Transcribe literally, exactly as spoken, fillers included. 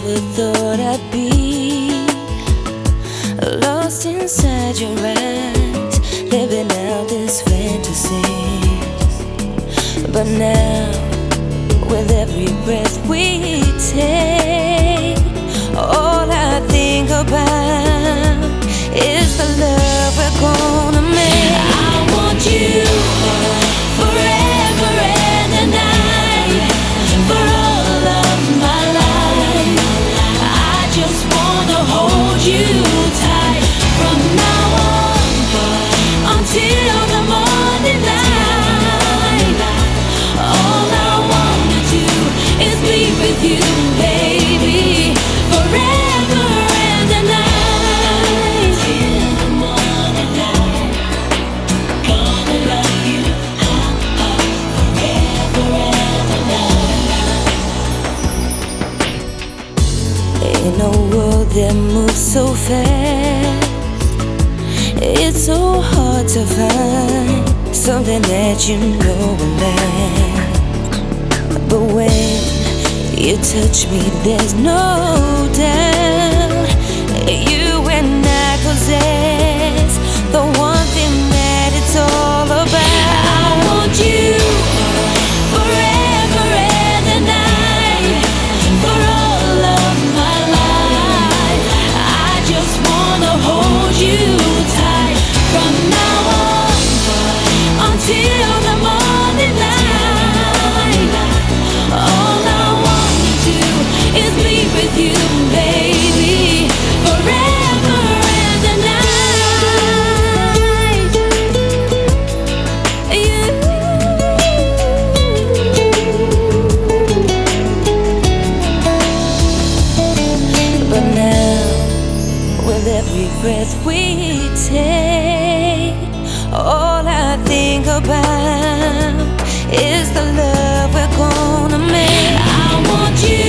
never thought I'd be lost inside your eyes, living out this fantasy. But now, with every breath we take, all I think about is the love we're gonna make. I want you forever and a night, for all of my life. I just wanna hold you tight from now on until the morning light. All I wanna do is be with you, baby, forever and a night. Till the morning light, gonna love you uh, uh, forever and a night. In a world that moves so fast, it's so hard to find something that you know will last. But when you touch me, there's no doubt you and I possess the one thing that it's all about. I want you forever and a night, for all of my life. I just wanna hold you tight from now on until the morning light. All I wanna do is be with you, baby, forever and a night. You. But now, with every breath we take, all I think about is the love we're gonna make. I want you